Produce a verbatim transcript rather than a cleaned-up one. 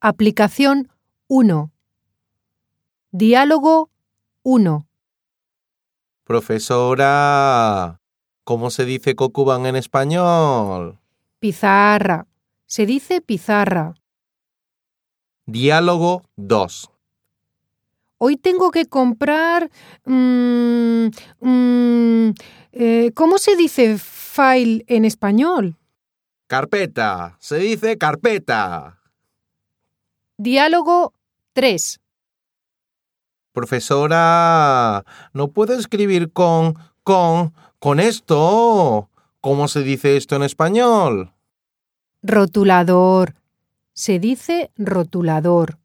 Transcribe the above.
Aplicación uno. Diálogo uno. Profesora, ¿cómo se dice Cocuban en español? Pizarra. Se dice pizarra. Diálogo dos. Hoy tengo que comprar... mmm, mmm, eh, ¿Cómo se dice file en español? Carpeta. Se dice carpeta. Diálogo tres. Profesora, ¿no puedo escribir con, con, con esto? ¿Cómo se dice esto en español? Rotulador. Se dice rotulador.